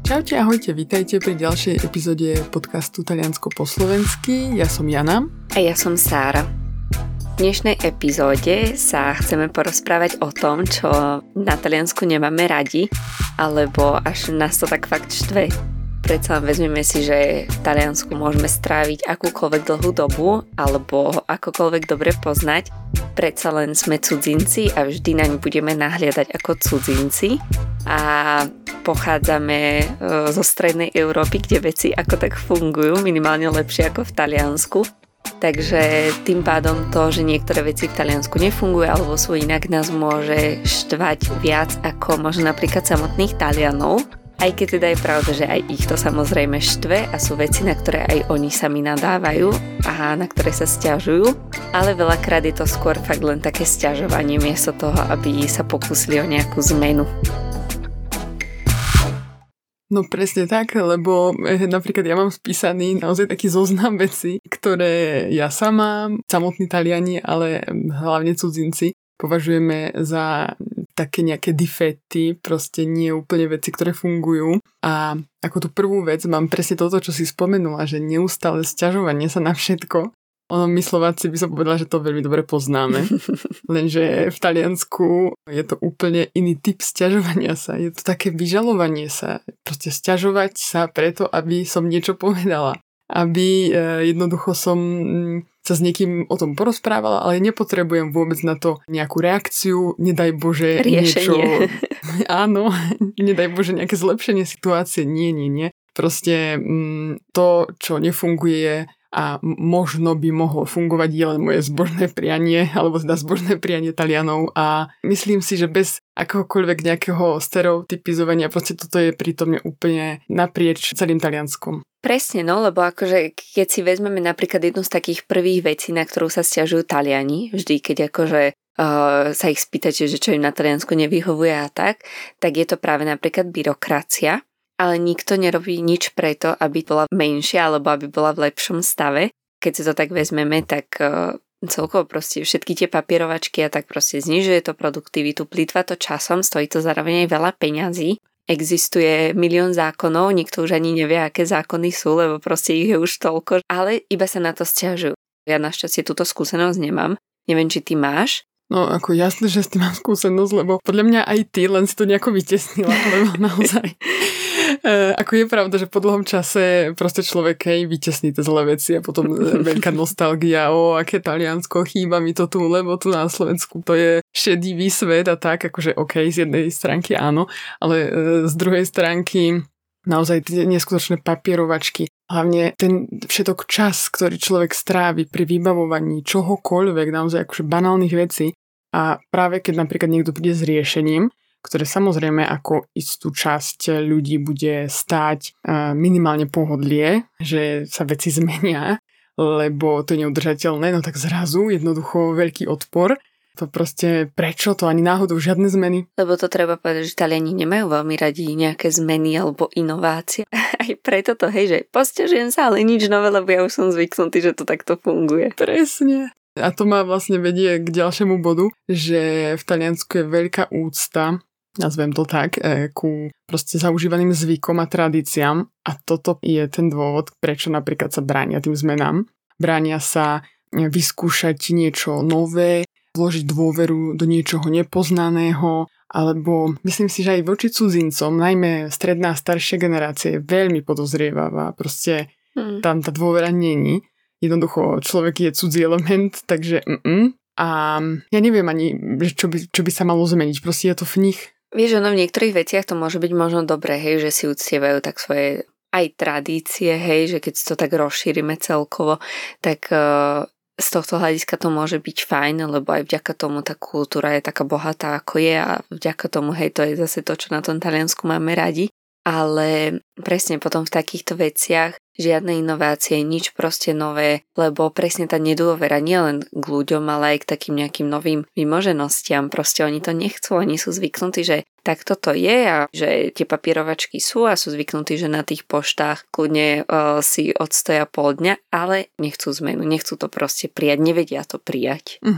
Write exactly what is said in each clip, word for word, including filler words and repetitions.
Čaute, ahojte, vítajte pri ďalšej epizóde podcastu Taliansko po slovensky. Ja som Jana. A ja som Sára. V dnešnej epizóde sa chceme porozprávať o tom, čo na Taliansku nemáme radi, alebo až nás to tak fakt štve. Predsa vezmeme si, že v Taliansku môžeme stráviť akúkoľvek dlhú dobu, alebo akokoľvek dobre poznať. Predsa len sme cudzinci a vždy naň budeme nahliadať ako cudzinci. A pochádzame zo strednej Európy, kde veci ako tak fungujú, minimálne lepšie ako v Taliansku. Takže tým pádom to, že niektoré veci v Taliansku nefungujú alebo sú inak, nás môže štvať viac ako možno napríklad samotných Talianov. Aj keď teda je pravda, že aj ich to samozrejme štve a sú veci, na ktoré aj oni sami nadávajú a na ktoré sa sťažujú, ale veľakrát je to skôr fakt len také sťažovanie miesto toho, aby sa pokúsili o nejakú zmenu. No presne tak, lebo napríklad ja mám spísaný naozaj taký zoznam vecí, ktoré ja sama, samotní Taliani, ale hlavne cudzinci, považujeme za také nejaké defekty, proste nie úplne veci, ktoré fungujú. A ako tú prvú vec mám presne toto, čo si spomenula, že neustále sťažovanie sa na všetko. Ono, my Slováci by som povedala, že to veľmi dobre poznáme. Lenže v Taliansku je to úplne iný typ sťažovania sa. Je to také vyžalovanie sa. Proste sťažovať sa preto, aby som niečo povedala. Aby jednoducho som sa s niekým o tom porozprávala, ale nepotrebujem vôbec na to nejakú reakciu, nedaj Bože riešenie. Niečo. Áno, nedaj Bože nejaké zlepšenie situácie. Nie, nie, nie. Proste to, čo nefunguje a možno by mohlo fungovať, je len moje zbožné prianie, alebo teda zbožné prianie Talianov a myslím si, že bez akokoľvek nejakého stereotypizovania proste toto je prítomne úplne naprieč celým Talianskom. Presne, no, lebo akože keď si vezmeme napríklad jednu z takých prvých vecí, na ktorú sa sťažujú Taliani, vždy keď akože uh, sa ich spýtate, že čo im na Taliansku nevyhovuje a tak, tak je to práve napríklad byrokracia. Ale nikto nerobí nič preto, aby bola menšia alebo aby bola v lepšom stave. Keď si to tak vezmeme, tak uh, celkovo proste všetky tie papierovačky a tak proste znižuje to produktivitu, plýtva to časom, stojí to zároveň aj veľa peňazí. Existuje milión zákonov, nikto už ani nevie, aké zákony sú, lebo proste ich je už toľko, ale iba sa na to sťažujú. Ja našťastie túto skúsenosť nemám. Neviem, či ty máš. No ako jasné, že s tým mám skúsenosť, lebo podľa mňa aj ty, len si to nejako vytesnila, lebo naozaj e, ako je pravda, že po dlhom čase proste človek hej, vytesní tie zlé veci a potom veľká nostalgia, o aké Taliansko, chýba mi to tu, lebo tu na Slovensku to je šedivý svet a tak, akože okej, z jednej stránky áno, ale e, z druhej stránky naozaj tie neskutočné papierovačky, hlavne ten všetok čas, ktorý človek strávi pri vybavovaní čohokoľvek, naozaj akože banálnych vecí a práve keď napríklad niekto príde s riešením, ktoré samozrejme ako istú časť ľudí bude stáť minimálne pohodlie, že sa veci zmenia, lebo to je neudržateľné, no tak zrazu jednoducho veľký odpor. To proste, prečo to ani náhodou žiadne zmeny? Lebo to treba povedať, že Taliani nemajú veľmi radi nejaké zmeny alebo inovácie. Aj preto to, hej, že posťažujem sa, ale nič nové, lebo ja už som zvyknutý, že to takto funguje. Presne. A to ma vlastne vedie k ďalšiemu bodu, že v Taliansku je veľká úcta, nazvem to tak, ku proste zaužívaným zvykom a tradíciám. A toto je ten dôvod, prečo napríklad sa bránia tým zmenám. Bránia sa vyskúšať niečo nové, vložiť dôveru do niečoho nepoznaného, alebo myslím si, že aj voči cudzincom, najmä stredná a staršia generácia je veľmi podozrievavá. Proste hmm. tam tá dôvera není. Jednoducho človek je cudzí element, takže mm, a ja neviem ani, čo by, čo by sa malo zmeniť. Proste je to v nich. Vieš, ono v niektorých veciach to môže byť možno dobré, hej, že si uctievajú tak svoje aj tradície, hej, že keď to tak rozšírime celkovo, tak uh, z tohto hľadiska to môže byť fajn, lebo aj vďaka tomu tá kultúra je taká bohatá, ako je a vďaka tomu, hej, to je zase to, čo na tom Taliansku máme radi. Ale presne potom v takýchto veciach žiadne inovácie, nič proste nové, lebo presne tá nedôvera nielen k ľuďom, ale aj k takým nejakým novým vymoženostiam. Proste oni to nechcú, oni sú zvyknutí, že takto to je a že tie papierovačky sú a sú zvyknutí, že na tých poštách kľudne uh, si odstoja pol dňa, ale nechcú zmenu, nechcú to proste prijať, nevedia to prijať. Uh-huh.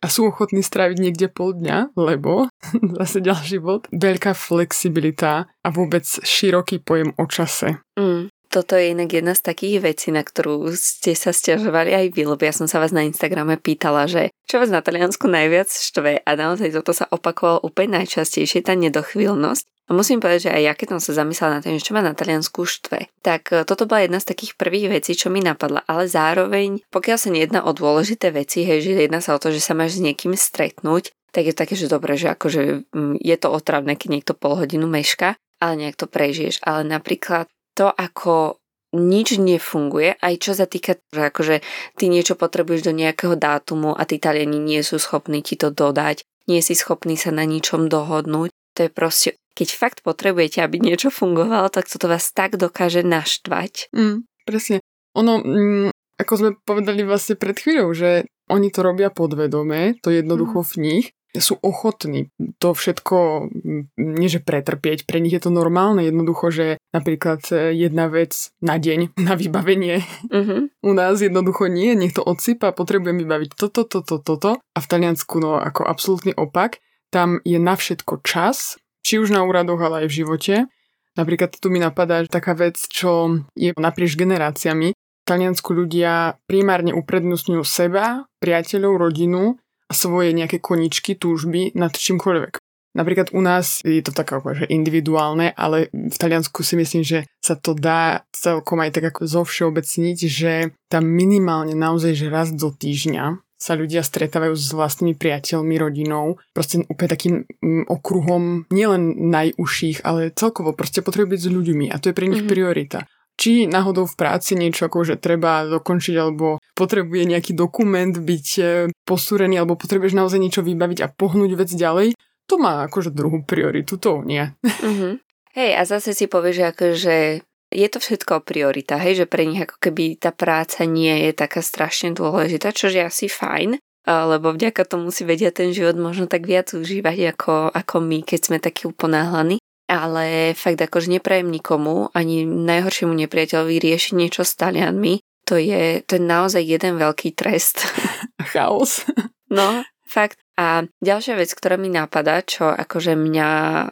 a sú ochotní stráviť niekde pol dňa, lebo, zase ďalší bod, veľká flexibilita a vôbec široký pojem o čase. Mm. Toto je inak jedna z takých vecí, na ktorú ste sa sťažovali aj vy, lebo ja som sa vás na Instagrame pýtala, že čo vás na Taliansku najviac štve, a naozaj toto sa opakovalo úplne najčastejšie, tá nedochvíľnosť. A musím povedať, že aj ja keď som sa zamyslela na tým, čo ma na Taliansku štve, tak toto bola jedna z takých prvých vecí, čo mi napadla, ale zároveň, pokiaľ sa nejedná o dôležité veci, hej, že jedná sa o to, že sa máš s niekým stretnúť, tak je to také, že dobre, že akože je to otravné, keď niekto pol hodinu meška, ale nejak to prežiješ. Ale napríklad to, ako nič nefunguje, aj čo sa týka, že akože ty niečo potrebuješ do nejakého dátumu a tí Taliani nie sú schopní ti to dodať, nie si schopný sa na ničom dohodnúť. To je proste, keď fakt potrebujete, aby niečo fungovalo, tak toto vás tak dokáže naštvať. Mm, presne. Ono, mm, ako sme povedali vlastne pred chvíľou, že oni to robia podvedome, to jednoducho mm. v nich, sú ochotní to všetko, nie že pretrpieť, pre nich je to normálne, jednoducho, že napríklad jedna vec na deň, na vybavenie, mm-hmm. u nás jednoducho nie, nech to odsypa, potrebujem vybaviť toto, toto, toto a v Taliansku no ako absolútny opak, tam je na všetko čas, či už na úradoch, ale aj v živote. Napríklad tu mi napadá taká vec, čo je naprieč generáciami. V Taliansku ľudia primárne uprednostňujú seba, priateľov, rodinu a svoje nejaké koničky, túžby nad čímkoľvek. Napríklad u nás je to tak že individuálne, ale v Taliansku si myslím, že sa to dá celkom aj tak ako zovšeobecniť, že tam minimálne naozaj, že raz do týždňa sa ľudia stretávajú s vlastnými priateľmi, rodinou, proste úplne takým okruhom nielen najúžších, ale celkovo proste potrebujú byť s ľuďmi a to je pre nich mm-hmm. priorita. Či náhodou v práci niečo ako, že treba dokončiť, alebo potrebuje nejaký dokument byť posúrený, alebo potrebuješ naozaj niečo vybaviť a pohnúť vec ďalej, to má akože druhú prioritu, to nie. Mm-hmm. Hej, a zase si povieš, že akože je to všetko priorita, hej, že pre nich ako keby tá práca nie je taká strašne dôležitá, čo je asi fajn, lebo vďaka tomu si vedia ten život možno tak viac užívať ako, ako my, keď sme takí uponáhlaní. Ale fakt akože neprajem nikomu, ani najhoršiemu nepriateľovi riešiť niečo s Talianmi. To je, to je naozaj jeden veľký trest. Chaos. No, fakt. A ďalšia vec, ktorá mi napadá, čo akože mňa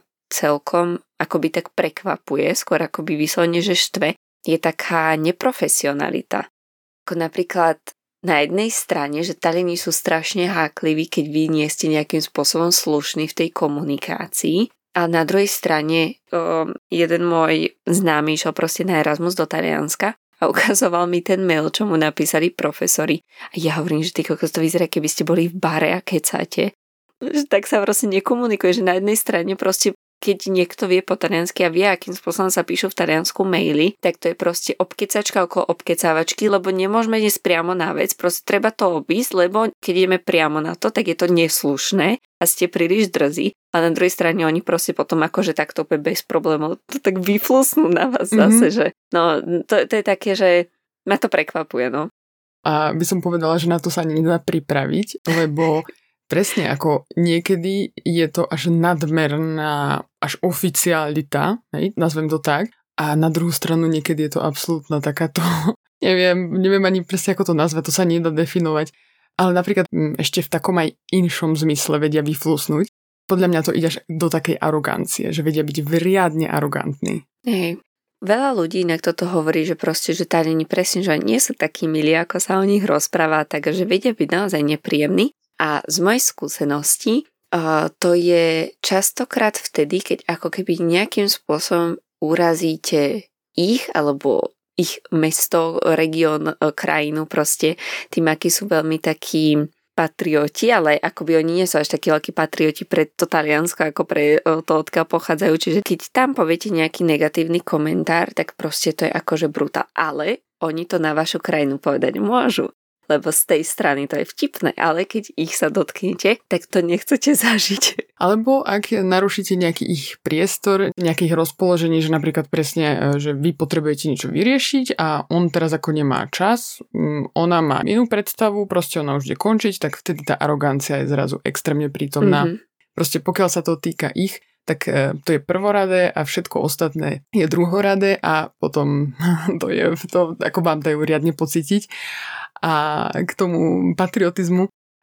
celkom akoby tak prekvapuje, skôr akoby vyslovene, že štve, je taká neprofesionalita. Ako napríklad na jednej strane, že Taliani sú strašne hákliví, keď vy nie ste nejakým spôsobom slušní v tej komunikácii. A na druhej strane um, jeden môj známy išiel proste na Erasmus do Talianska a ukazoval mi ten mail, čo mu napísali profesori. A ja hovorím, že ty kokos, to vyzerá, keby ste boli v bare a kecáte. Tak sa proste nekomunikuje, že na jednej strane proste keď niekto vie po taliansky a vie, akým spôsobom sa píšu v Taliansku maily, tak to je proste obkecačka okolo obkecávačky, lebo nemôžeme ísť priamo na vec, proste treba to obísť, lebo keď ideme priamo na to, tak je to neslušné a ste príliš drzí. A na druhej strane oni proste potom akože takto bez problémov to tak vyflusnú na vás mm-hmm. zase, že no to, to je také, že ma to prekvapuje, no. A by som povedala, že na to sa nedá pripraviť, lebo presne ako niekedy je to až nadmerná, až oficiálita, hej, nazvem to tak, a na druhú stranu niekedy je to absolútna takáto, neviem, neviem ani presne ako to nazvať, to sa nedá definovať, ale napríklad ešte v takom aj inšom zmysle vedia vyflusnúť. Podľa mňa to ide až do takej arogancie, že vedia byť riadne arogantní. Hej. Veľa ľudí inak toto hovorí, že proste, že Taliani presne, že nie sú takí milí, ako sa o nich rozpráva, takže vedia byť naozaj nepríjemní. A z mojej skúsenosti uh, to je častokrát vtedy, keď ako keby nejakým spôsobom urazíte ich alebo ich mesto, región, krajinu proste tým, akí sú veľmi takí patrioti, ale akoby oni nie sú až takí veľkí patrioti pre to Taliansko, ako pre to, odkiaľ pochádzajú. Čiže keď tam poviete nejaký negatívny komentár, tak proste to je akože brutál. Ale oni to na vašu krajinu povedať môžu. Lebo z tej strany to je vtipné, ale keď ich sa dotknete, tak to nechcete zažiť. Alebo ak narušíte nejaký ich priestor, nejakých rozpoložení, že napríklad presne, že vy potrebujete niečo vyriešiť a on teraz ako nemá čas, ona má inú predstavu, proste ona už ide končiť, tak vtedy tá arogancia je zrazu extrémne prítomná. Mm-hmm. Proste pokiaľ sa to týka ich, tak to je prvoradé a všetko ostatné je druhoradé a potom to je to, ako vám dajú riadne pocítiť. A k tomu patriotizmu,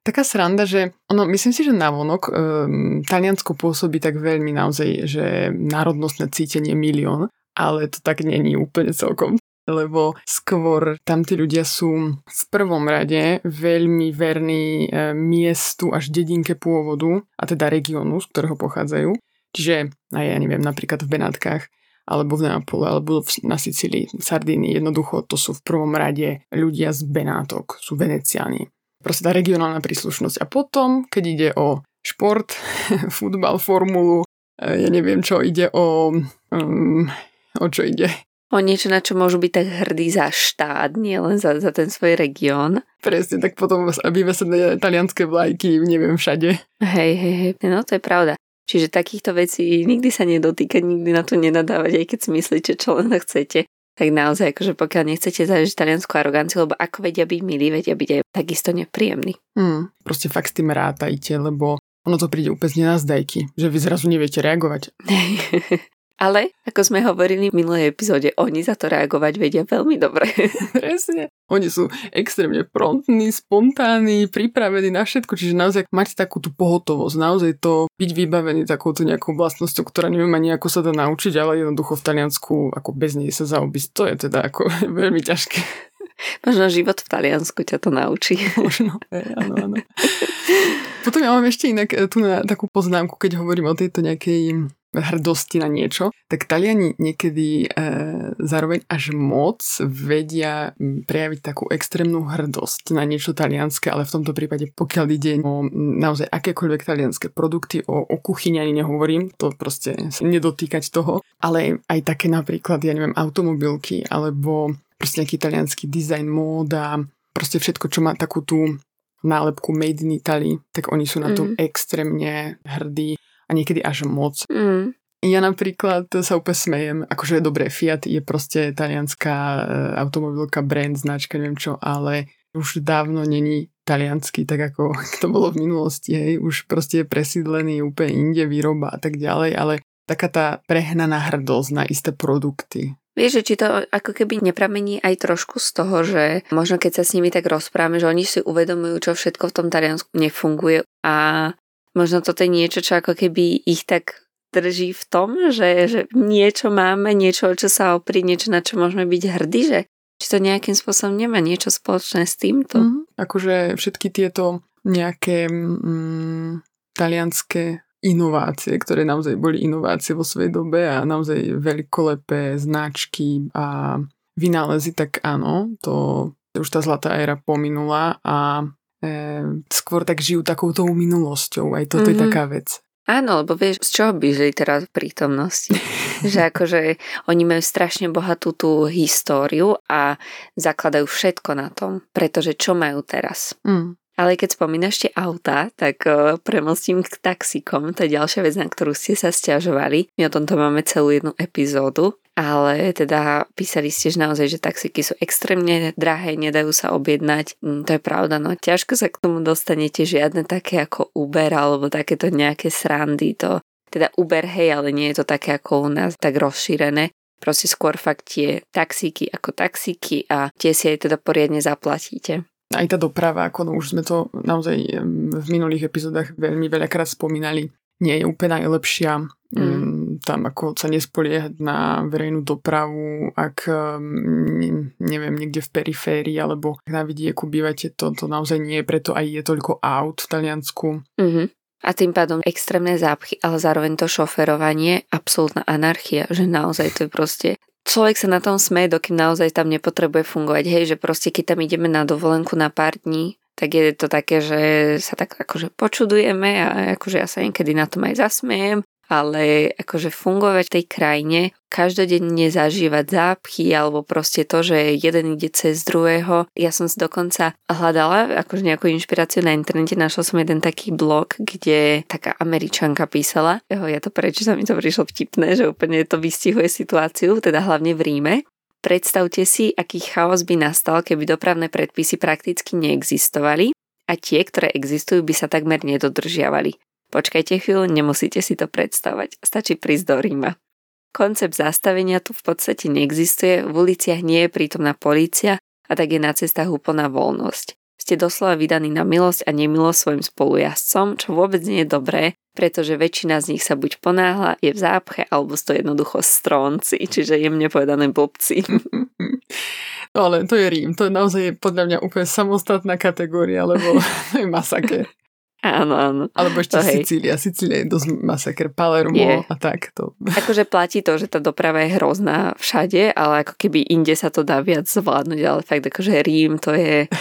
taká sranda, že ono, myslím si, že navonok um, Taliansko pôsobí tak veľmi naozaj, že národnostné cítenie milión, ale to tak není úplne celkom. Lebo skôr tam tí ľudia sú v prvom rade veľmi verní e, miestu až dedinke pôvodu, a teda regiónu, z ktorého pochádzajú. Čiže, aj ja neviem, napríklad v Benátkach, alebo v Neapole, alebo na Sicílii, v Sardínii, jednoducho to sú v prvom rade ľudia z Benátok, sú Veneciáni. Proste tá regionálna príslušnosť. A potom, keď ide o šport, futbal, formulu, e, ja neviem čo, ide o... Um, o čo ide... O niečo, na čo môžu byť tak hrdí za štát, nie len za, za ten svoj región. Presne, tak potom vyvesené talianské vlajky, neviem, všade. Hej, hej, hej, no to je pravda. Čiže takýchto vecí nikdy sa nedotýkať, nikdy na to nenadávať, aj keď si myslíte, čo len chcete. Tak naozaj, akože pokiaľ nechcete zažiť taliansku aroganciu, lebo ako vedia byť milí, vedia byť aj takisto nepríjemní. Hmm, proste fakt s tým rátajte, lebo ono to príde úplne z nenazdajky, že vy zrazu neviete reagovať. Ale, ako sme hovorili v minulej epizóde, oni za to reagovať vedia veľmi dobre. Presne. Oni sú extrémne promptní, spontánni, pripravení na všetko, čiže naozaj máte takú tú pohotovosť, naozaj to byť vybavený takouto nejakou vlastnosťou, ktorá neviem ani ako sa dá naučiť, ale jednoducho v Taliansku ako bez nej sa zaobísť, to je teda ako veľmi ťažké. Možno život v Taliansku ťa to naučí. Možno, áno, áno. Potom ja mám ešte inak tu na takú poznámku, keď hovorím o tejto nejakej hrdosti na niečo, tak Taliani niekedy e, zároveň až moc vedia prejaviť takú extrémnu hrdosť na niečo talianske, ale v tomto prípade, pokiaľ ide o naozaj akékoľvek talianske produkty, o, o kuchyni ani nehovorím, to proste nedotýkať toho, ale aj také napríklad, ja neviem, automobilky, alebo proste nejaký taliansky dizajn, móda, proste všetko, čo má takú tú nálepku Made in Italy, tak oni sú na tom mm. extrémne hrdí. A niekedy až moc. Mm. Ja napríklad sa úplne smejem, akože dobré, Fiat je proste talianská automobilka, brand, značka, neviem čo, ale už dávno není taliansky, tak ako to bolo v minulosti, hej, už proste je presídlený úplne inde, výroba a tak ďalej, ale taká tá prehnaná hrdosť na isté produkty. Vieš, že či to ako keby nepramení aj trošku z toho, že možno keď sa s nimi tak rozprávame, že oni si uvedomujú, čo všetko v tom Taliansku nefunguje a možno toto je niečo, čo ako keby ich tak drží v tom, že, že niečo máme, niečo, čo sa oprí, niečo, na čo môžeme byť hrdí, že či to nejakým spôsobom nemá niečo spoločné s týmto. Mm-hmm. Akože všetky tieto nejaké mm, talianské inovácie, ktoré naozaj boli inovácie vo svojej dobe a naozaj veľkolepé značky a vynálezy, tak áno, to už tá zlatá éra pominula a E, skôr tak žijú takouto minulosťou. Aj toto mm-hmm. je taká vec. Áno, lebo vieš, z čoho by žili teraz v prítomnosti? Že akože oni majú strašne bohatú tú históriu a zakladajú všetko na tom. Pretože čo majú teraz? Mm. Ale keď spomínaš tie autá, tak uh, premostím k taxíkom. To je ďalšia vec, na ktorú ste sa sťažovali. My o tomto máme celú jednu epizódu. Ale teda písali ste, že naozaj, že taxíky sú extrémne drahé, nedajú sa objednať. Mm, to je pravda, no ťažko sa k tomu dostanete, žiadne také ako Uber alebo takéto nejaké srandy. To, teda Uber, hej, ale nie je to také ako u nás tak rozšírené. Proste skôr fakt tie taxíky ako taxíky a tie si aj teda poriadne zaplatíte. Aj tá doprava, ako no, už sme to naozaj v minulých epizódach veľmi veľakrát spomínali, nie je úplne najlepšia. Mm. Tam ako sa nespoliehať na verejnú dopravu, ak neviem, niekde v periférii alebo na vidieku bývate, to, to naozaj nie je, preto aj je toľko aut v Taliansku. Mm-hmm. A tým pádom extrémne zápchy, ale zároveň to šoferovanie, absolútna anarchia, že naozaj to je proste... Človek sa na tom smeje, dokým naozaj tam nepotrebuje fungovať. Hej, že proste keď tam ideme na dovolenku na pár dní, tak je to také, že sa tak akože počudujeme a akože ja sa niekedy na tom aj zasmejem, ale akože fungovať v tej krajine, každodenne zažívať zápchy alebo proste to, že jeden ide cez druhého. Ja som si dokonca hľadala akože nejakú inšpiráciu na internete, našla som jeden taký blog, kde taká Američanka písala, ja to prečítam, mi to prišlo vtipné, že úplne to vystihuje situáciu, teda hlavne v Ríme. Predstavte si, aký chaos by nastal, keby dopravné predpisy prakticky neexistovali a tie, ktoré existujú, by sa takmer nedodržiavali. Počkajte chvíľu, nemusíte si to predstavať. Stačí prísť do Ríma. Koncept zastavenia tu v podstate neexistuje, v uliciach nie je prítomná polícia a tak je na cestách úplná voľnosť. ste doslova vydaní na milosť a nemilosť svojim spolujazdcom, čo vôbec nie je dobré, pretože väčšina z nich sa buď ponáhla, je v zápche, alebo sú to jednoducho strónci, čiže jemne povedané blbci. No ale to je Rím, to je naozaj podľa mňa úplne samostatná kategória, lebo to je masaker. Áno, áno. Alebo ešte Sicília. Sicília je dosť masaker. Palermo je. A tak. To. Akože platí to, že tá doprava je hrozná všade, ale ako keby inde sa to dá viac zvládnuť, ale fakt akože Rím to je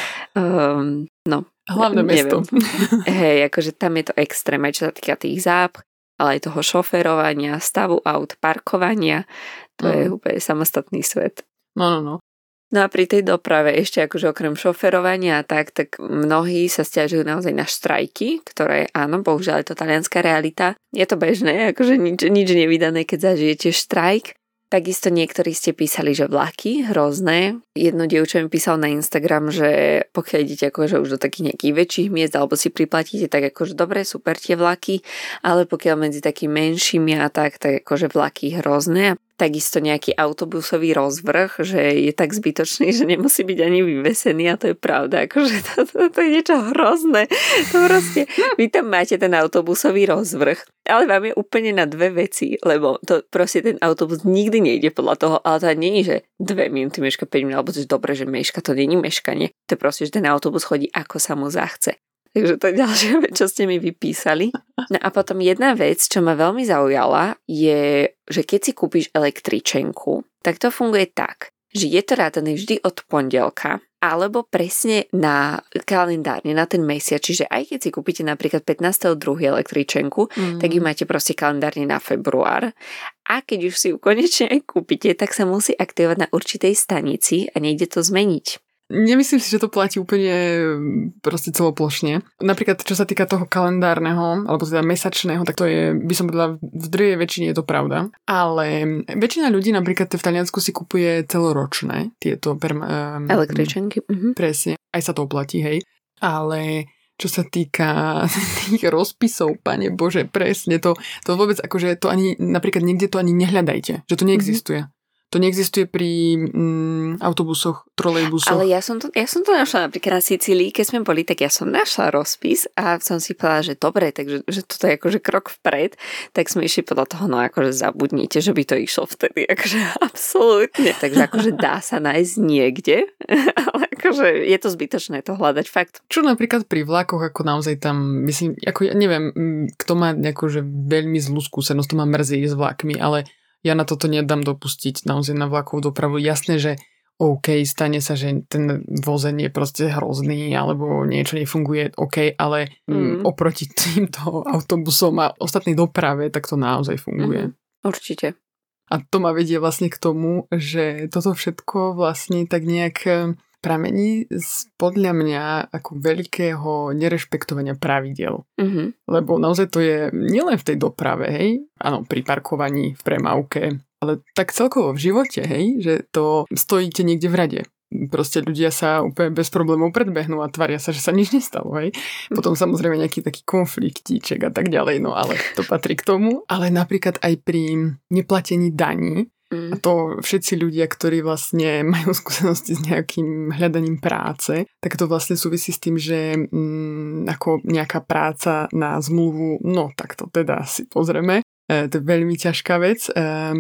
um, no. Hlavné mesto. Hej, akože tam je to extrém, aj čo sa týka tých zápch, ale aj toho šoférovania, stavu aut, parkovania. To mm. je úplne samostatný svet. No, no, no. No a pri tej doprave ešte akože okrem šoferovania a tak, tak mnohí sa sťažujú naozaj na štrajky, ktoré áno, bohužiaľ je to talianská realita. Je to bežné, akože nič, nič nevydané, keď zažijete štrajk. Takisto niektorí ste písali, že vlaky, hrozné. Jedno dievča mi písal na Instagram, že pokiaľ idete akože už do takých nejakých väčších miest alebo si priplatíte, tak akože dobre, super tie vlaky, ale pokiaľ medzi takými menšími a tak, tak akože vlaky hrozné. Takisto nejaký autobusový rozvrh, že je tak zbytočný, že nemusí byť ani vyvesený a to je pravda, akože to, to, to je niečo hrozné. To proste, vy tam máte ten autobusový rozvrh, ale vám je úplne na dve veci, lebo to proste ten autobus nikdy nejde podľa toho, ale to nie je, že dve minúty meška, päť minút, alebo to je dobre, že meška, to nie je meškanie. To je proste, že ten autobus chodí ako sa mu zachce. Takže to je ďalšia vec, čo ste mi vypísali. No a potom jedna vec, čo ma veľmi zaujala, je, že keď si kúpiš električenku, tak to funguje tak, že je to rátané vždy od pondelka, alebo presne na kalendárne, na ten mesiac. Čiže aj keď si kúpite napríklad pätnásteho druhého električenku, mm. tak ju máte proste kalendárne na február. A keď už si ju konečne aj kúpite, tak sa musí aktivovať na určitej stanici a nejde to zmeniť. Nemyslím si, že to platí úplne proste celoplošne. Napríklad, čo sa týka toho kalendárneho, alebo teda mesačného, tak to je, by som povedala, v druhej väčšine je to pravda. Ale väčšina ľudí napríklad v Taliansku si kupuje celoročné tieto perma- um, električenky. Mhm. Presne. Aj sa to oplatí, hej. Ale čo sa týka tých rozpisov, pane Bože, presne, to, to vôbec akože to ani, napríklad niekde to ani nehľadajte, že to neexistuje. Mhm. To neexistuje pri mm, autobusoch, trolejbusoch. Ale ja som, to, ja som to našla napríklad na Sicílii, keď sme boli, tak ja som našla rozpis a som si povedala, že dobre, takže že toto je akože krok vpred, tak sme išli podľa toho, no akože zabudnite, že by to išlo vtedy, akože absolútne. Takže akože dá sa nájsť niekde, ale akože je to zbytočné to hľadať, fakt. Čo napríklad pri vlakoch, ako naozaj tam, myslím, ako ja neviem, kto má nejakú, že veľmi zlú skúsenosť, to ma mrzí s vlakmi, ale ja na toto nedám dopustiť naozaj na vlakovú dopravu. Jasné, že OK, stane sa, že ten vozeň je proste hrozný alebo niečo nefunguje, OK, ale mm. oproti týmto autobusom a ostatnej doprave, tak to naozaj funguje. Mm. Určite. A to ma vedie vlastne k tomu, že toto všetko vlastne tak nejak pramení z, podľa mňa ako veľkého nerešpektovania pravidel. Mm-hmm. Lebo naozaj to je nielen v tej doprave, hej, áno, pri parkovaní, v premávke, ale tak celkovo v živote, hej, že to stojíte niekde v rade. Proste ľudia sa úplne bez problémov predbehnú a tvária sa, že sa nič nestalo, hej. Potom samozrejme nejaký taký konfliktíček a tak ďalej, no ale to patrí k tomu. Ale napríklad aj pri neplatení daní, Mm. a to všetci ľudia, ktorí vlastne majú skúsenosti s nejakým hľadaním práce, tak to vlastne súvisí s tým, že mm, ako nejaká práca na zmluvu, no tak to teda si pozrieme. E, to je veľmi ťažká vec. E,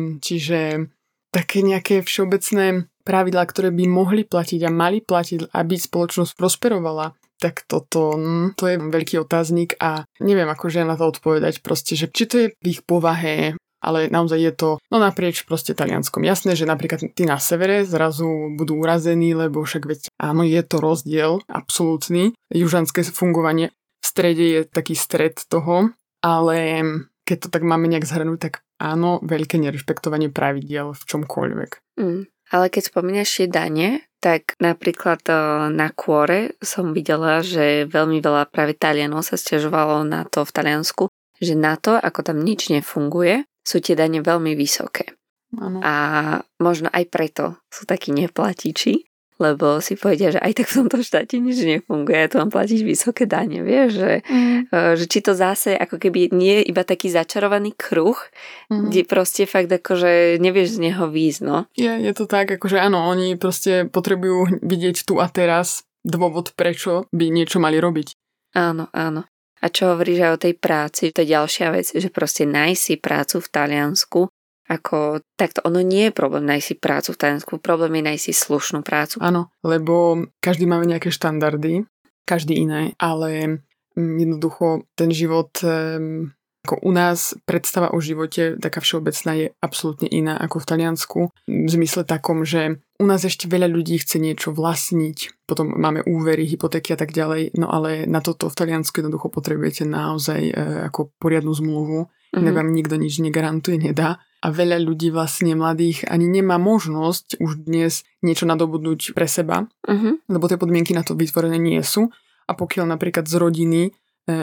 čiže také nejaké všeobecné pravidlá, ktoré by mohli platiť a mali platiť, aby spoločnosť prosperovala, tak toto, to je veľký otáznik a neviem akože na to odpovedať proste, že či to je v ich povahe, ale naozaj je to no naprieč proste Talianskom. Jasné, že napríklad tí na severe zrazu budú urazení, lebo však veď áno, je to rozdiel absolútny. Južanské fungovanie v strede je taký stred toho, ale keď to tak máme nejak zhrnúť, tak áno, veľké nerešpektovanie pravidiel v čomkoľvek. Mm. Ale keď spomínaš tie dane, tak napríklad na Quore som videla, že veľmi veľa práve Talianov sa sťažovalo na to v Taliansku, že na to, ako tam nič nefunguje, sú tie dane veľmi vysoké. Ano. A možno aj preto sú takí neplatiči, lebo si povedia, že aj tak v tomto štáte nič nefunguje, ja tu mám platiť vysoké dane, vieš, že, mm. že či to zase ako keby nie je iba taký začarovaný kruh, mm. kde proste fakt akože nevieš z neho výjsť, no. Je, je to tak, akože áno, oni proste potrebujú vidieť tu a teraz dôvod, prečo by niečo mali robiť. Áno, áno. A čo hovoríš aj o tej práci, to je ďalšia vec, že proste nájsť si prácu v Taliansku, ako takto, ono nie je problém nájsť si prácu v Taliansku, problém je nájsť si slušnú prácu. Áno, lebo každý máme nejaké štandardy, každý iné, ale jednoducho ten život, ako u nás predstava o živote taká všeobecná je absolútne iná ako v Taliansku. V zmysle takom, že u nás ešte veľa ľudí chce niečo vlastniť, potom máme úvery, hypotéky a tak ďalej, no ale na toto v Taliansku jednoducho potrebujete naozaj ako poriadnu zmluvu, mm-hmm. inak vám nikto nič negarantuje, nedá. A veľa ľudí vlastne mladých ani nemá možnosť už dnes niečo nadobudnúť pre seba, uh-huh. lebo tie podmienky na to vytvorené nie sú. A pokiaľ napríklad z rodiny e,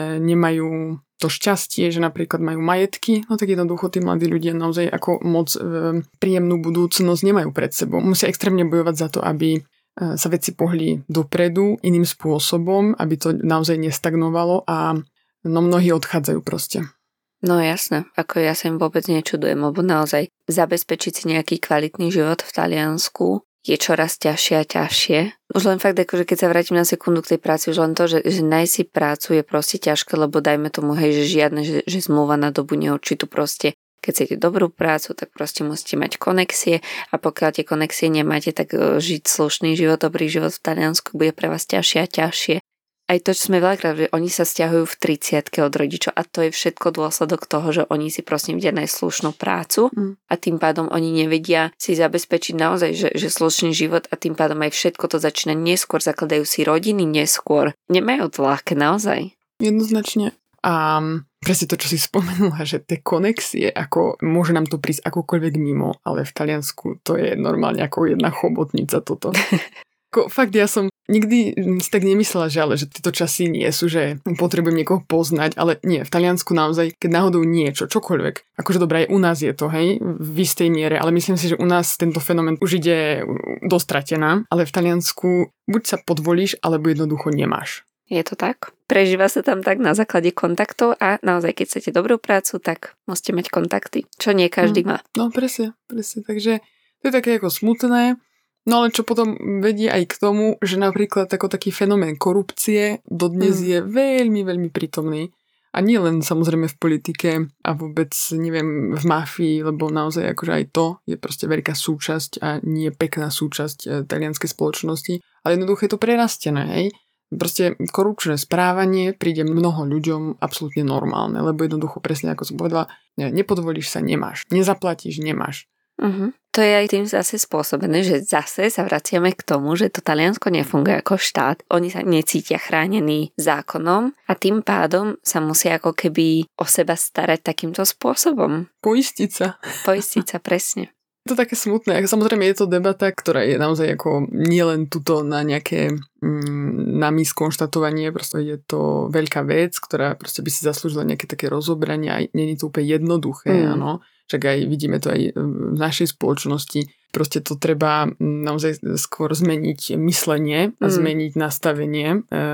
nemajú to šťastie, že napríklad majú majetky, no tak jednoducho tí mladí ľudia naozaj ako moc e, príjemnú budúcnosť nemajú pred sebou. Musia extrémne bojovať za to, aby e, sa veci pohli dopredu iným spôsobom, aby to naozaj nestagnovalo a no mnohí odchádzajú proste. No jasné, ako ja sa im vôbec nečudujem, lebo naozaj zabezpečiť si nejaký kvalitný život v Taliansku je čoraz ťažšie a ťažšie. Už len fakt, akože keď sa vrátim na sekundu k tej práci, už len to, že, že nájsť si prácu je proste ťažké, lebo dajme tomu, hej, že žiadne, že, že zmluva na dobu neurčitú proste. Keď chcete dobrú prácu, tak proste musíte mať konexie a pokiaľ tie konexie nemáte, tak žiť slušný život, dobrý život v Taliansku bude pre vás ťažšie a ťažšie. Aj to, čo sme veľakrát, že oni sa sťahujú v tridsiatke od rodičov a to je všetko dôsledok toho, že oni si proste vedia nájsť slušnú prácu mm. a tým pádom oni nevedia si zabezpečiť naozaj, že, že slušný život a tým pádom aj všetko to začína neskôr, zakladajú si rodiny neskôr. Nemajú to ľahké naozaj. Jednoznačne. A presne to, čo si spomenula, že tie konexie, ako môže nám to prísť akokoľvek mimo, ale v Taliansku to je normálne ako jedna chobotnica toto. Ako, fakt, ja som nikdy si tak nemyslela, že ale že tieto časy nie sú, že potrebujem niekoho poznať, ale nie, v Taliansku naozaj, keď náhodou niečo, čokoľvek, akože dobré, aj u nás je to, hej, v istej miere, ale myslím si, že u nás tento fenomén už ide dostratená, ale v Taliansku buď sa podvolíš, alebo jednoducho nemáš. Je to tak? Prežíva sa tam tak na základe kontaktov a naozaj, keď chcete dobrú prácu, tak musíte mať kontakty, čo nie každý má. No presne, presne, takže to je také ako smutné. No ale čo potom vedie aj k tomu, že napríklad ako taký fenomén korupcie dodnes mm. je veľmi, veľmi prítomný. A nie len samozrejme v politike a vôbec, neviem, v mafii, lebo naozaj akože aj to je proste veľká súčasť a nie pekná súčasť e, talianskej spoločnosti. Ale jednoducho je to prerastené, hej. Proste korupčné správanie príde mnoho ľuďom absolútne normálne, lebo jednoducho presne ako som povedala, nepodvolíš sa, nemáš. Nezaplatíš, nemáš. Uh-huh. To je aj tým zase spôsobené, že zase sa vraciame k tomu, že to Taliansko nefunguje ako štát. Oni sa necítia chránení zákonom a tým pádom sa musia ako keby o seba starať takýmto spôsobom. Poistiť sa. Poistiť sa, presne. Je to také smutné. Samozrejme je to debata, ktorá je naozaj ako nielen tuto na nejaké mm, na mis konštatovanie, proste je to veľká vec, ktorá proste by si zaslúžila nejaké také rozobranie a nie je to úplne jednoduché, mm. áno. Však aj vidíme to aj v našej spoločnosti. Proste to treba naozaj skôr zmeniť myslenie a mm. zmeniť nastavenie e,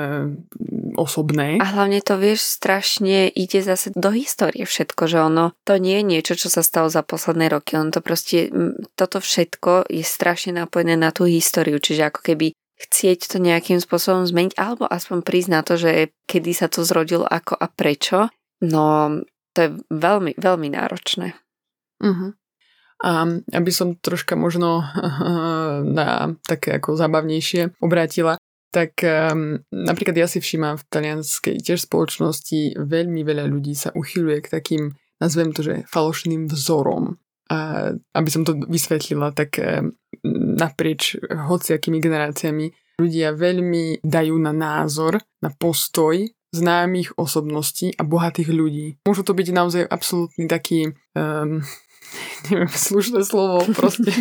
osobné. A hlavne to, vieš, strašne ide zase do histórie všetko, že ono, to nie je niečo, čo sa stalo za posledné roky. Ono to proste, toto všetko je strašne napojené na tú históriu, čiže ako keby chcieť to nejakým spôsobom zmeniť, alebo aspoň prísť na to, že kedy sa to zrodilo, ako a prečo, no to je veľmi, veľmi náročné. Uh-huh. A aby som troška možno na také ako zábavnejšie obrátila, tak um, napríklad ja si všímam v talianskej tiež spoločnosti veľmi veľa ľudí sa uchyľuje k takým, nazvem to, že falošným vzorom. A aby som to vysvetlila, tak um, naprieč hociakými generáciami ľudia veľmi dajú na názor, na postoj známych osobností a bohatých ľudí. Môžu to byť naozaj absolútny taký... Um, neviem, slušné slovo, proste.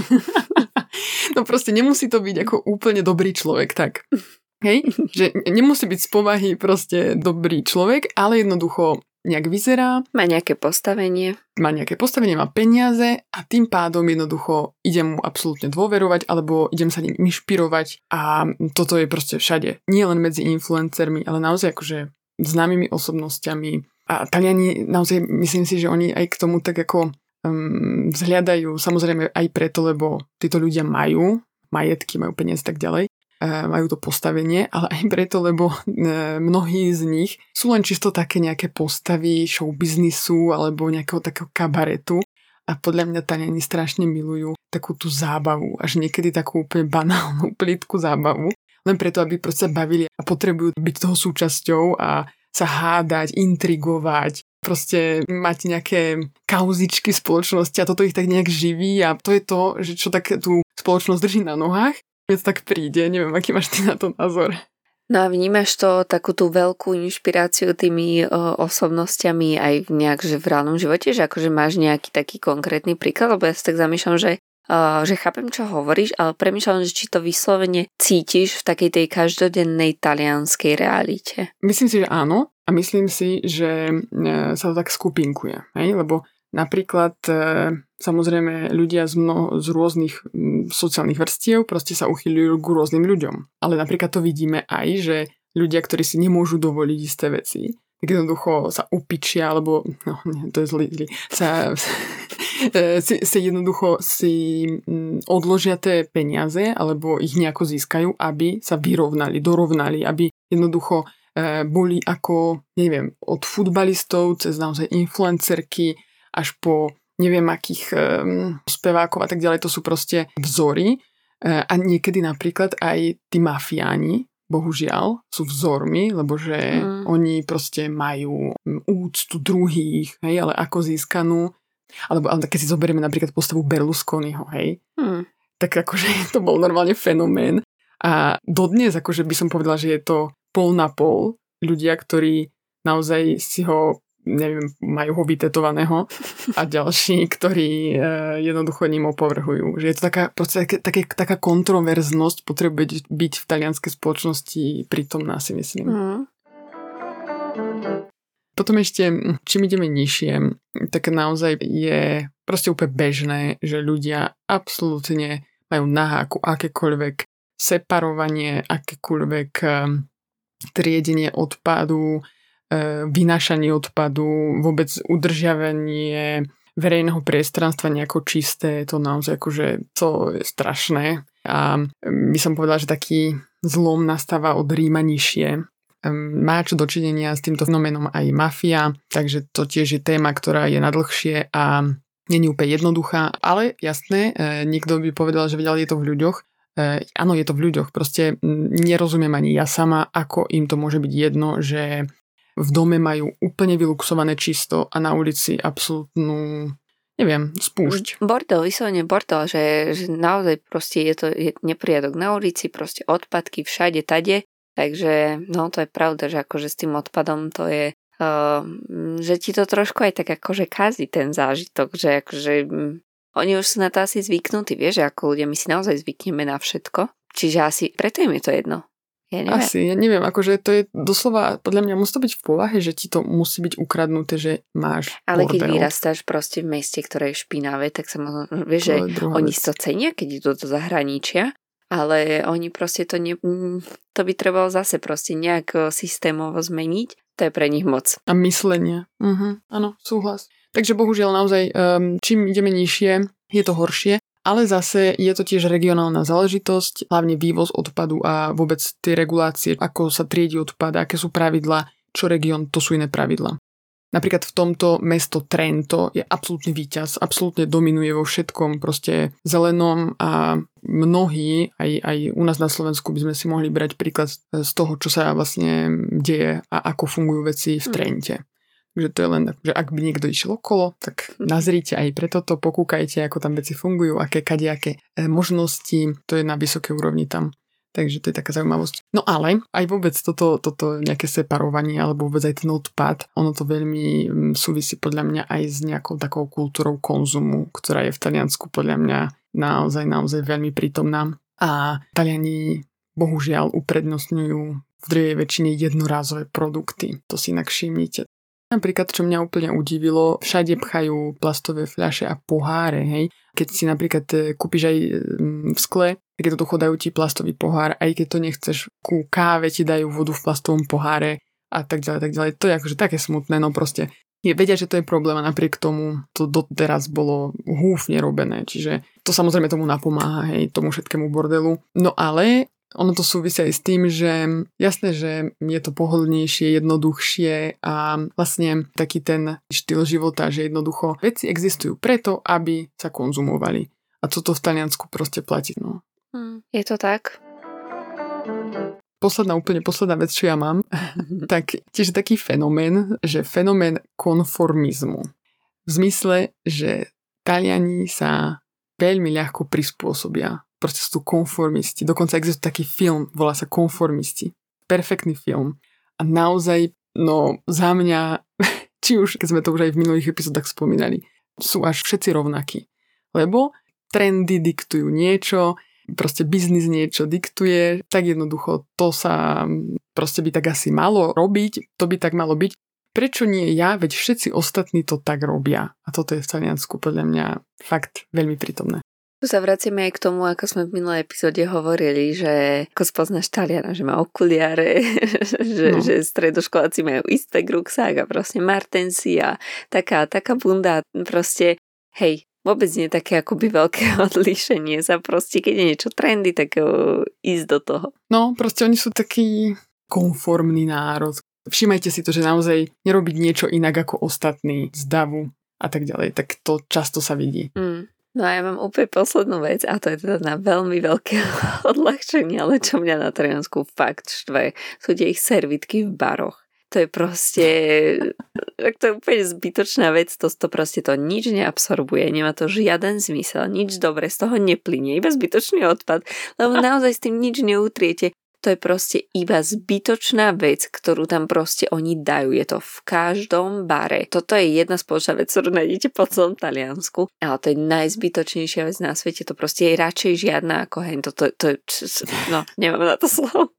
No proste nemusí to byť ako úplne dobrý človek, tak. Hej? Že nemusí byť z povahy proste dobrý človek, ale jednoducho nejak vyzerá. Má nejaké postavenie. Má nejaké postavenie, má peniaze a tým pádom jednoducho idem mu absolútne dôverovať alebo idem sa ním inšpirovať a toto je proste všade. Nie len medzi influencermi, ale naozaj akože známymi osobnostiami. A Taliani naozaj myslím si, že oni aj k tomu tak ako Um, vzhľadajú samozrejme aj preto, lebo títo ľudia majú majetky, majú peniaze tak ďalej, majú to postavenie, ale aj preto, lebo mnohí z nich sú len čisto také nejaké postavy showbiznisu alebo nejakého takého kabaretu a podľa mňa Taliani strašne milujú takú tú zábavu, až niekedy takú úplne banálnu, plitku zábavu, len preto, aby proste bavili a potrebujú byť toho súčasťou a sa hádať, intrigovať, proste mať nejaké kauzičky spoločnosti a toto ich tak nejak živí a to je to, že čo tak tú spoločnosť drží na nohách. Keď tak príde, neviem, aký máš ty na to názor. No a vnímaš to takú tú veľkú inšpiráciu tými o, osobnostiami aj nejak, že v reálnom živote, že akože máš nejaký taký konkrétny príklad, lebo ja sa tak zamýšľam, že, o, že chápem, čo hovoríš, ale premýšľam, že či to vyslovene cítiš v takej tej každodennej talianskej realite. Myslím si, že áno a myslím si, že sa to tak skupinkuje, hej? Lebo napríklad samozrejme ľudia z, mno, z rôznych sociálnych vrstiev proste sa uchyľujú k rôznym ľuďom. Ale napríklad to vidíme aj, že ľudia, ktorí si nemôžu dovoliť isté veci, tak jednoducho sa upičia, alebo no, nie, to je zlý, zlý sa, si, si jednoducho si odložia tie peniaze, alebo ich nejako získajú, aby sa vyrovnali, dorovnali, aby jednoducho boli ako, neviem, od futbalistov cez naozaj influencerky až po neviem akých um, spevákov a tak ďalej, to sú proste vzory uh, a niekedy napríklad aj tí mafiáni, bohužiaľ, sú vzormi, lebo že mm. oni proste majú úctu druhých, hej, ale ako získanú, alebo ale keď si zoberieme napríklad postavu Berlusconiho, hej, mm. tak akože to bol normálne fenomén a dodnes akože by som povedala, že je to pol na pol ľudia, ktorí naozaj si ho neviem, majú ho vytetovaného a ďalší, ktorí e, jednoducho ním opovrhujú. Že je to taká, proste, také, taká kontroverznosť potrebuje byť v talianskej spoločnosti prítomná, si myslím. Mm. Potom ešte, čím ideme nižšie, tak naozaj je proste úplne bežné, že ľudia absolútne majú na háku akékoľvek separovanie, akékoľvek triedenie odpadu, vynášanie odpadu, vôbec udržiavanie verejného priestranstva nejako čisté, to naozaj akože to je strašné. A by som povedala, že taký zlom nastáva od Ríma nižšie. Má čo dočinenia s týmto fenoménom aj mafia, takže to tiež je téma, ktorá je na dlhšie a nie je úplne jednoduchá, ale jasné, niekto by povedal, že vedel, je to v ľuďoch. Áno, je to v ľuďoch, proste nerozumiem ani ja sama, ako im to môže byť jedno, že v dome majú úplne vyluxované čisto a na ulici absolútnu, neviem, spúšť. Bordel, vyslovene bordel, že, že naozaj proste je to je neporiadok na ulici, proste odpadky všade, tade, takže no to je pravda, že akože s tým odpadom to je, uh, že ti to trošku aj tak akože kazí ten zážitok, že akože um, oni už sú na to asi zvyknutí, vieš, že ako ľudia my si naozaj zvykneme na všetko, čiže asi preto im je to jedno. Ja neviem. Asi, ja neviem, akože to je doslova, podľa mňa musí to byť v povahe, že ti to musí byť ukradnuté, že máš ale bordel. Keď vyrastáš proste v meste, ktoré je špinavé, tak sa možno, vieš, že oni si to cenia, keď idú do zahraničia, ale oni proste to ne, to by trebalo zase proste nejak systémovo zmeniť, to je pre nich moc. A myslenie, uh-huh. Áno, súhlas. Takže bohužiaľ naozaj, um, čím ideme nižšie, je to horšie. Ale zase je to tiež regionálna záležitosť, hlavne vývoz odpadu a vôbec tie regulácie, ako sa triedi odpad, aké sú pravidlá, čo región, to sú iné pravidlá. Napríklad v tomto mesto Trento je absolútny víťaz, absolútne dominuje vo všetkom, proste zelenom a mnohí, aj, aj u nás na Slovensku by sme si mohli brať príklad z toho, čo sa vlastne deje a ako fungujú veci v Trente. Takže to je len, že ak by niekto išiel okolo, tak nazrite aj pre toto, pokúkajte, ako tam veci fungujú, aké kadejaké možnosti, to je na vysokej úrovni tam. Takže to je taká zaujímavosť. No ale aj vôbec toto, toto nejaké separovanie, alebo vôbec aj ten odpad, ono to veľmi súvisí podľa mňa aj s nejakou takou kultúrou konzumu, ktorá je v Taliansku podľa mňa naozaj, naozaj veľmi prítomná. A Taliani bohužiaľ uprednostňujú v drvivej väčšine jednorázové produkty. To si inak všimnite. Napríklad, čo mňa úplne udivilo, všade pchajú plastové fľaše a poháre, hej. Keď si napríklad kúpiš aj v skle, tak jednoducho dajú ti plastový pohár, aj keď to nechceš, ku káve ti dajú vodu v plastovom poháre a tak ďalej, tak ďalej. To je akože také smutné, no proste je, vedia, že to je problém a napriek tomu to doteraz bolo húfne robené, čiže to samozrejme tomu napomáha, hej, tomu všetkému bordelu. No ale ono to súvisí aj s tým, že jasné, že je to pohodlnejšie, jednoduchšie a vlastne taký ten štýl života, že jednoducho veci existujú preto, aby sa konzumovali. A toto v Taliansku proste platí. No. Hmm, je to tak? Posledná, úplne posledná vec, čo ja mám, tak tiež taký fenomén, že fenomén konformizmu. V zmysle, že Taliani sa veľmi ľahko prispôsobia. Proste sú tu konformisti. Dokonca existuje taký film, volá sa Konformisti. Perfektný film. A naozaj, no za mňa, či už, keď sme to už aj v minulých epizódach spomínali, sú až všetci rovnakí. Lebo trendy diktujú niečo, proste biznis niečo diktuje, tak jednoducho to sa proste by tak asi malo robiť, to by tak malo byť. Prečo nie ja, veď všetci ostatní to tak robia. A toto je v Taliansku podľa mňa fakt veľmi prítomné. Tu sa vraciame aj k tomu, ako sme v minulej epizóde hovorili, že ako spoznáš Taliana, že má okuliare, že, no. že stredoškoláci majú isté ruksák a proste Martensi a taká, taká bunda, proste hej, vôbec nie také akoby veľké odlíšenie sa proste, keď je niečo trendy, tak uh, ísť do toho. No, proste oni sú taký konformný národ. Všimajte si to, že naozaj nerobiť niečo inak ako ostatní z davu a tak ďalej, tak to často sa vidí. Mm. No a ja mám úplne poslednú vec a to je teda na veľmi veľké odľahčenie, ale čo mňa na Taliansku fakt štve, sú tie ich servitky v baroch. To je proste, to je úplne zbytočná vec, to, to proste to nič neabsorbuje, nemá to žiaden zmysel, nič dobre z toho neplynie, iba zbytočný odpad, lebo naozaj s tým nič neutriete. To je proste iba zbytočná vec, ktorú tam proste oni dajú. Je to v každom bare. Toto je jedna spoločná vec, ktorú nájdete po celom Taliansku. Ale to je najzbytočnejšia vec na svete. To proste je radšej žiadna ako hen. To, to, to, no, nemám na to slovo.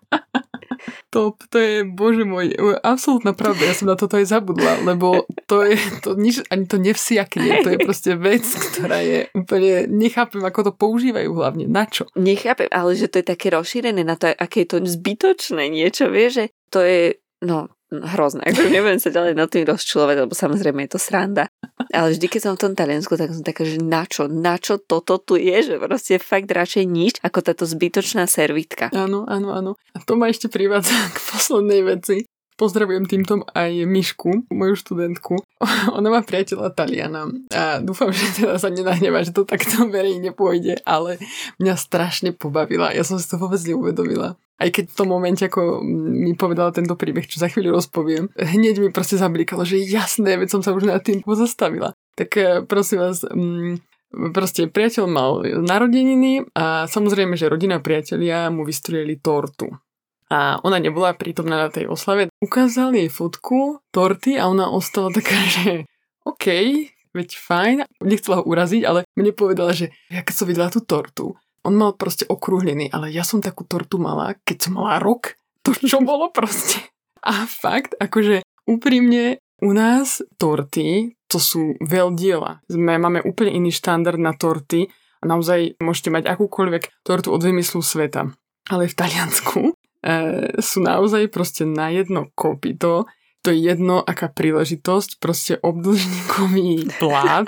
To, to je, bože môj, absolútna pravda. Ja som na toto aj zabudla, lebo to je, to nič, ani to nevsiakne. To je proste vec, ktorá je úplne, nechápem, ako to používajú hlavne. Na čo? Nechápem, ale že to je také rozšírené na to, aké je to zbytočné niečo, vieš, že to je, no, hrozné. Ako nebudem sa ďalej na tým rozčulovať, lebo samozrejme je to sranda. Ale vždy, keď som v tom Taliansku, tak som taká, že na čo, na čo toto tu je, že proste fakt radšej nič, ako táto zbytočná servitka. Áno, áno, áno. A to ma ešte privádza k poslednej veci. Pozdravujem týmto aj Mišku, moju študentku. Ona má priateľa Taliana a dúfam, že teda sa nenahnevá, že to takto verejne pôjde, ale mňa strašne pobavila. Ja som si to vôbec neuvedomila. Aj keď v tom momente, ako mi povedala tento príbeh, čo za chvíľu rozpoviem, hneď mi proste zablikalo, že jasné, veď som sa už nad tým pozastavila. Tak prosím vás, proste priateľ mal narodeniny a samozrejme, že rodina priatelia mu vystrieli tortu. A ona nebola prítomná na tej oslave. Ukázal jej fotku torty a ona ostala taká, že OK, veď fajn. Nechcela ho uraziť, ale mne povedala, že ja keď som videla tú tortu, on mal proste okrúhlený, ale ja som takú tortu mala, keď som mala rok. To čo bolo proste. A fakt, akože úprimne u nás torty, to sú veľdiela. My máme úplne iný štandard na torty a naozaj môžete mať akúkoľvek tortu od vymyslu sveta. Ale v Taliansku E, sú naozaj proste na jedno kopyto, to je jedno, aká príležitosť, proste obdĺžnikový plát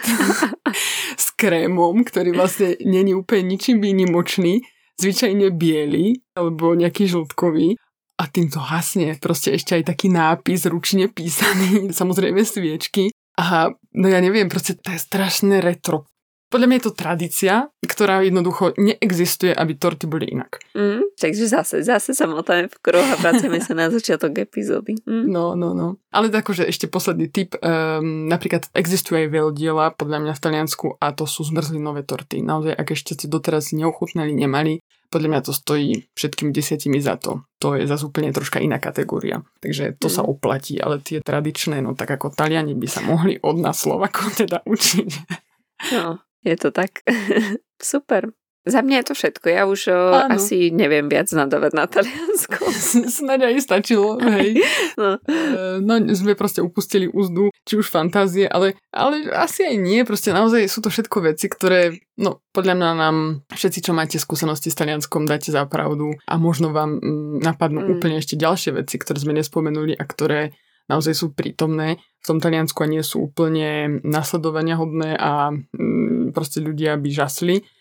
s krémom, ktorý vlastne není úplne ničím výnimočný, zvyčajne biely, alebo nejaký žltkový a tým to hasne, proste ešte aj taký nápis ručne písaný, samozrejme sviečky a no ja neviem, proste to je strašné retro. Podľa mňa je to tradícia, ktorá jednoducho neexistuje, aby torty boli inak. Mm, takže zase, zase sa motáme v kruhu a pracujeme sa na začiatok epizódy. Mm. No, no, no. Ale takže ešte posledný tip. Um, napríklad existuje aj veľdiela, podľa mňa v Taliansku, a to sú zmrzlinové torty. Naozaj, ak ešte ste doteraz neochutnali, nemali, podľa mňa to stojí všetkými desiatimi za to. To je zase úplne troška iná kategória. Takže to mm. sa oplatí, ale tie tradičné, no tak ako Taliani by sa mohli od nás Slovakov teda učiť. No. Je to tak. Super. Za mňa je to všetko. Ja už o, asi neviem viac nadávať na Taliansko. Snáď aj stačilo, hej. No. no, sme proste upustili úzdu, či už fantázie, ale, ale asi aj nie. Proste naozaj sú to všetko veci, ktoré, no, podľa mňa nám všetci, čo máte skúsenosti s Talianskom, dáte za pravdu a možno vám m, napadnú mm. úplne ešte ďalšie veci, ktoré sme nespomenuli a ktoré naozaj sú prítomné v tom Taliansku a nie sú úplne nasledovania hodné a mm, proste ľudia by žasli.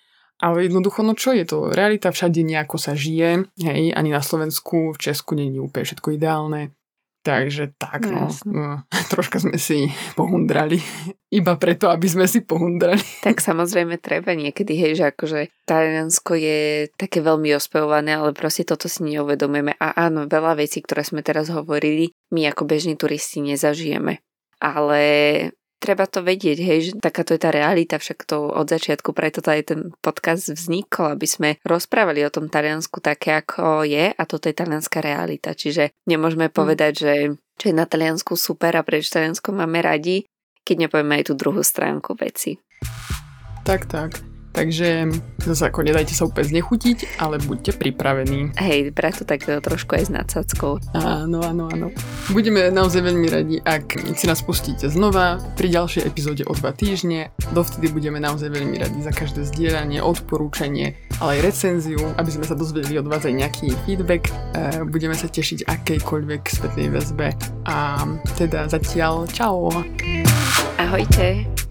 Ale jednoducho, no čo je to? Realita všade nejako sa žije, hej, ani na Slovensku, v Česku nie je úplne všetko ideálne. Takže tak, no, no, troška sme si pohundrali. Iba preto, aby sme si pohundrali. Tak samozrejme treba niekedy, hej, že akože Taliansko je také veľmi ospevované, ale proste toto si neuvedomujeme. A áno, veľa vecí, ktoré sme teraz hovorili, my ako bežní turisti nezažijeme. Ale treba to vedieť, hej, že takáto je tá realita, však to od začiatku, preto aj ten podcast vznikol, aby sme rozprávali o tom Taliansku také, ako je, a toto je talianská realita. Čiže nemôžeme povedať, mm. že čo je na Taliansku super a prečo Taliansko máme radi, keď nepovieme aj tú druhú stránku veci. Tak, tak. Takže zase ako nedajte sa úplne znechutiť, ale buďte pripravení. Hej, brať to tak trošku aj s nadsackou. Áno, áno, áno. Budeme naozaj veľmi radi, ak si nás pustíte znova pri ďalšej epizóde o dva týždne. Dovtedy budeme naozaj veľmi radi za každé zdieľanie, odporúčanie, ale aj recenziu, aby sme sa dozvedeli od vás aj nejaký feedback. Budeme sa tešiť akejkoľvek spätnej väzbe. A teda zatiaľ čau. Ahojte.